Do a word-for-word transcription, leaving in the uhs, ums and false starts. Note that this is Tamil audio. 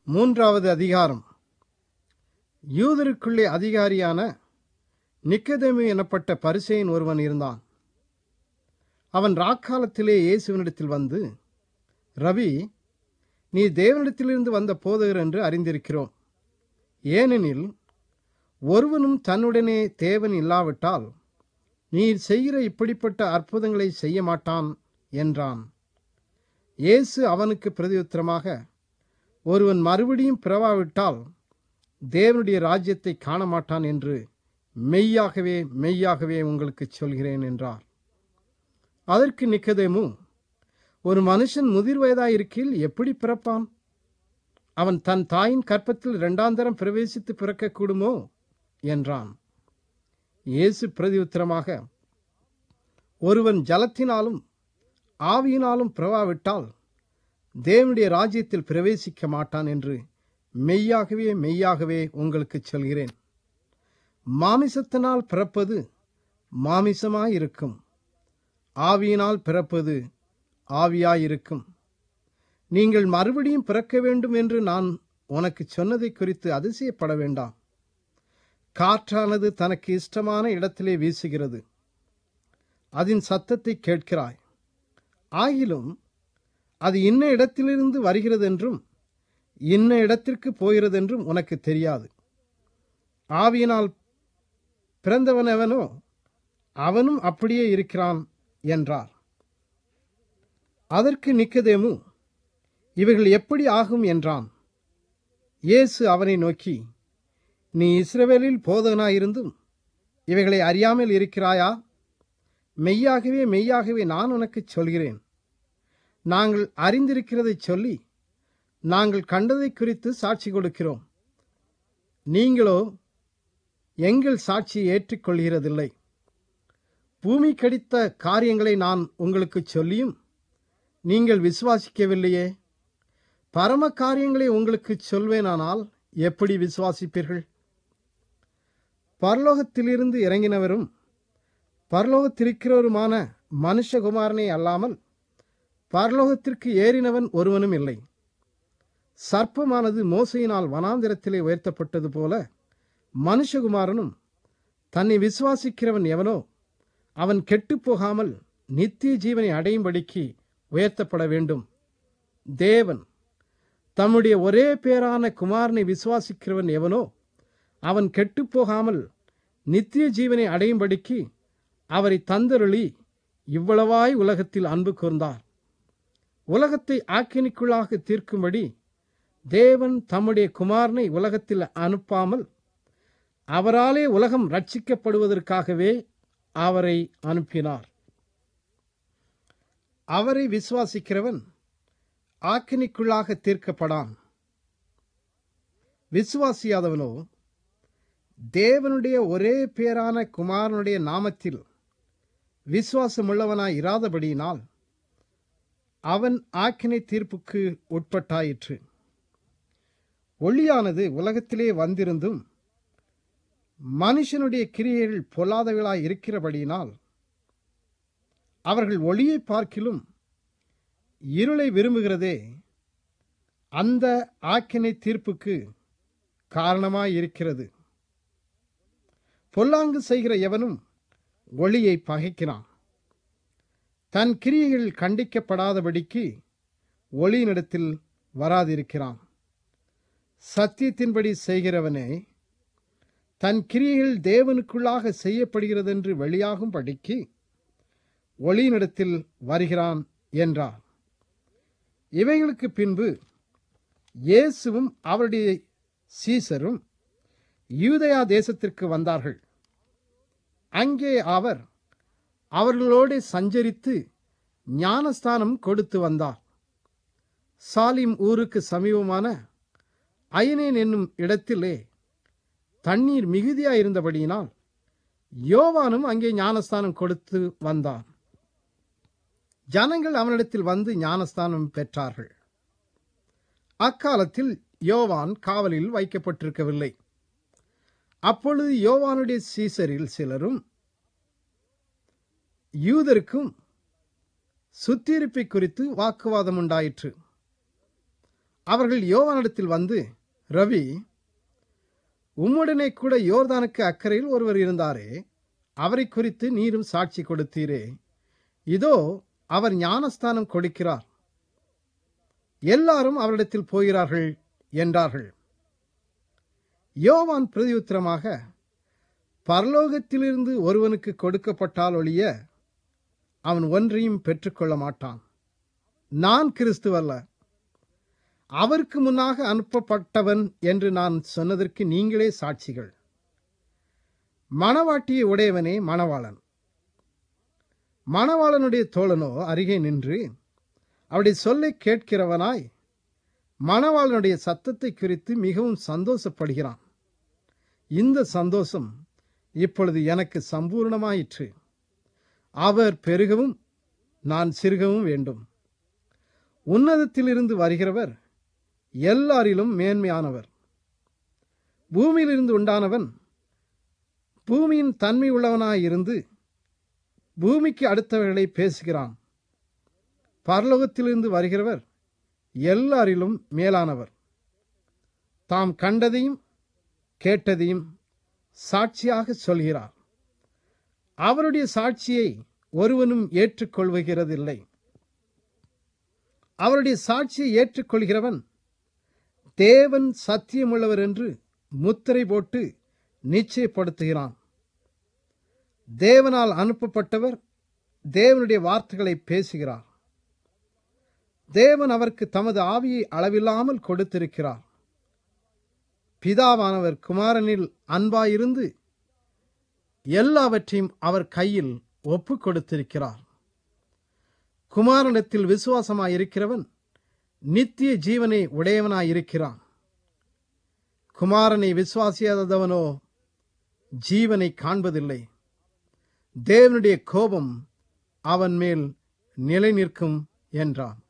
மூன்றாவது அதிகாரம். யூதருக்குள்ளே அதிகாரியான நிக்கதேமு எனப்பட்ட பரிசேயன் ஒருவன் இருந்தான். அவன் ராக்காலத்திலே இயேசுவினிடத்தில் வந்து, ரவி, நீ தேவனிடத்திலிருந்து வந்த போதகர் என்று அறிந்திருக்கிறோம். ஏனெனில் ஒருவனும் தன்னுடனே தேவன் இல்லாவிட்டால் நீர் செய்கிற இப்படிப்பட்ட அற்புதங்களை செய்ய மாட்டான் என்றான். இயேசு அவனுக்கு பிரதியுத்தரமாக, ஒருவன் மறுபடியும் பிறவாவிட்டால் தேவனுடைய ராஜ்யத்தை காண மாட்டான் என்று மெய்யாகவே மெய்யாகவே உங்களுக்கு சொல்கிறேன் என்றார். அதற்கு நிக்கதேமு, ஒரு மனுஷன் முதிர் வயதாயிருக்கையில் எப்படி பிறப்பான்? அவன் தன் தாயின் கற்பத்தில் இரண்டாந்தரம் பிரவேசித்து பிறக்கக்கூடுமோ என்றான். இயேசு பிரதியுத்தரமாக, ஒருவன் ஜலத்தினாலும் ஆவியினாலும் பிறவாவிட்டால் தேவனுடைய ராஜ்யத்தில் பிரவேசிக்க மாட்டான் என்று மெய்யாகவே மெய்யாகவே உங்களுக்கு சொல்கிறேன். மாமிசத்தினால் பிறப்பது மாமிசமாயிருக்கும், ஆவியினால் பிறப்பது ஆவியாயிருக்கும். நீங்கள் மறுபடியும் பிறக்க வேண்டும் என்று நான் உனக்கு சொன்னதை குறித்து அதிசயப்பட வேண்டாம். காற்றானது தனக்கு இஷ்டமான இடத்திலே வீசுகிறது, அதன் சத்தத்தை கேட்கிறாய். ஆகிலும் அது இன்ன இடத்திலிருந்து வருகிறதென்றும் இன்ன இடத்திற்கு போகிறதென்றும் உனக்கு தெரியாது. ஆவியினால் பிறந்தவனவனோ அவனும் அப்படியே இருக்கிறான் என்றார். அதற்கு நிக்கதேமு, இவைகள் எப்படி ஆகும் என்றான். இயேசு அவனை நோக்கி, நீ இஸ்ரவேலில் போதகனாயிருந்தும் இவைகளை அறியாமல் இருக்கிறாயா? மெய்யாகவே மெய்யாகவே நான் உனக்கு சொல்கிறேன், நாங்கள் அறிந்திருக்கிறதை சொல்லி நாங்கள் கண்டதை குறித்து சாட்சி கொடுக்கிறோம். நீங்களோ எங்கள் சாட்சியை ஏற்றுக்கொள்கிறதில்லை. பூமி கடித்த காரியங்களை நான் உங்களுக்கு சொல்லியும் நீங்கள் விசுவாசிக்கவில்லையே. பரம காரியங்களை உங்களுக்கு சொல்வேனானால் எப்படி விசுவாசிப்பீர்கள்? பரலோகத்திலிருந்து இறங்கினவரும் பரலோகத்திருக்கிறவருமான மனுஷகுமாரனே அல்லாமல் பரலோகத்திற்கு ஏறினவன் ஒருவனும் இல்லை. சர்ப்பமானது மோசையினால் வனாந்திரத்திலே உயர்த்தப்பட்டது போல மனுஷகுமாரனும் தன்னை விசுவாசிக்கிறவன் எவனோ அவன் கெட்டுப்போகாமல் நித்திய ஜீவனை அடையும்படிக்கு உயர்த்தப்பட வேண்டும். தேவன் தம்முடைய ஒரே பேரான குமாரனை விசுவாசிக்கிறவன் எவனோ அவன் கெட்டுப்போகாமல் நித்திய ஜீவனை அடையும்படிக்கு அவரை தந்தருளி இவ்வளவாய் உலகத்தில் அன்பு கூர்ந்தார். உலகத்தை ஆக்கினிக்குள்ளாக தீர்க்கும்படி தேவன் தம்முடைய குமாரனை உலகத்தில் அனுப்பாமல் அவராலே உலகம் ரட்சிக்கப்படுவதற்காகவே அவரை அனுப்பினார். அவரை விசுவாசிக்கிறவன் ஆக்கினிக்குள்ளாக தீர்க்கப்படான். விசுவாசியாதவனோ தேவனுடைய ஒரே பேரான குமாரனுடைய நாமத்தில் விசுவாசமுள்ளவனாய் இராதபடியினால் அவன் ஆக்கினை தீர்ப்புக்கு உட்பட்டாயிற்று. ஒளியானது உலகத்திலே வந்திருந்தும் மனுஷனுடைய கிரியைகள் பொல்லாதவர்களாய் இருக்கிறபடியினால் அவர்கள் ஒளியை பார்க்கிலும் இருளை விரும்புகிறதே அந்த ஆக்கினை தீர்ப்புக்கு காரணமாயிருக்கிறது. பொல்லாங்கு செய்கிற எவனும் ஒளியை பகைக்கிறான், தன் கிரியைகள் கண்டிக்கப்படாதபடிக்கு ஒளியினிடத்தில் வராதிருக்கிறான். சத்தியத்தின்படி செய்கிறவனே தன் கிரியைகள் தேவனுக்குள்ளாக செய்யப்படுகிறதென்று வெளியாகும் படிக்கு ஒளியினிடத்தில் வருகிறான் என்றார். இவைகளுக்கு பின்பு இயேசுவும் அவருடைய சீசரும் யூதேயா தேசத்திற்கு வந்தார்கள். அங்கே அவர் அவர்களோடு சஞ்சரித்து ஞானஸ்தானம் கொடுத்து வந்தார். சாலிம் ஊருக்கு சமீபமான அயனேன் என்னும் இடத்திலே தண்ணீர் மிகுதியாயிருந்தபடியினால் யோவானும் அங்கே ஞானஸ்தானம் கொடுத்து வந்தான். ஜனங்கள் அவனிடத்தில் வந்து ஞானஸ்தானம் பெற்றார்கள். அக்காலத்தில் யோவான் காவலில் வைக்கப்பட்டிருக்கவில்லை. அப்பொழுது யோவானுடைய சீசரில் சிலரும் யூதருக்கும் சுத்திகரிப்பை குறித்து வாக்குவாதம் உண்டாயிற்று. அவர்கள் யோவானிடத்தில் வந்து, ரவி, உம்முடனே கூட யோர்தானுக்கு அக்கறையில் ஒருவர் இருந்தாரே, அவரை குறித்து நீரும் சாட்சி கொடுத்தீரே, இதோ அவர் ஞானஸ்தானம் கொடுக்கிறார், எல்லாரும் அவரிடத்தில் போகிறார்கள் என்றார்கள். யோவான் பிரதியுத்தரமாக, பரலோகத்திலிருந்து ஒருவனுக்கு கொடுக்கப்பட்டால் ஒழிய அவன் ஒன்றையும் பெற்றுக்கொள்ள மாட்டான். நான் கிறிஸ்துவல்ல, அவருக்கு முன்னாக அனுப்பப்பட்டவன் என்று நான் சொன்னதற்கு நீங்களே சாட்சிகள். மணவாட்டியை உடையவனே மணவாளன். மணவாளனுடைய தோழனோ அருகே நின்று அவருடைய சொல்லை கேட்கிறவனாய் மணவாளனுடைய சத்தத்தை குறித்து மிகவும் சந்தோஷப்படுகிறான். இந்த சந்தோஷம் இப்பொழுது எனக்கு சம்பூர்ணமாயிற்று. அவர் பெருகவும் நான் சிறுகவும் வேண்டும். உன்னதத்திலிருந்து வருகிறவர் எல்லாரிலும் மேன்மையானவர். பூமியிலிருந்து உண்டானவன் பூமியின் தன்மை உள்ளவனாயிருந்து பூமிக்கு அடுத்தவர்களை பேசுகிறான். பரலோகத்திலிருந்து வருகிறவர் எல்லாரிலும் மேலானவர். தாம் கண்டதையும் கேட்டதையும் சாட்சியாக சொல்கிறார். அவருடைய சாட்சியை ஒருவனும் ஏற்றுக்கொள்கிறதில்லை. அவருடைய சாட்சியை ஏற்றுக்கொள்கிறவன் தேவன் சத்தியமுள்ளவர் என்று முத்திரை போட்டு நிச்சயப்படுத்துகிறான். தேவனால் அனுப்பப்பட்டவர் தேவனுடைய வார்த்தைகளை பேசுகிறார். தேவன் அவருக்கு தமது ஆவியை அளவில்லாமல் கொடுத்திருக்கிறார். பிதாவானவர் குமாரனில் அன்பாயிருந்து எல்லாவற்றையும் அவர் கையில் ஒப்புக் கொடுத்திருக்கிறார். குமாரனிடத்தில் விசுவாசமாயிருக்கிறவன் நித்திய ஜீவனை உடையவனாயிருக்கிறான். குமாரனை விசுவாசியாதவனோ ஜீவனை காண்பதில்லை. தேவனுடைய கோபம் அவன் மேல் நிலை நிற்கும் என்றான்.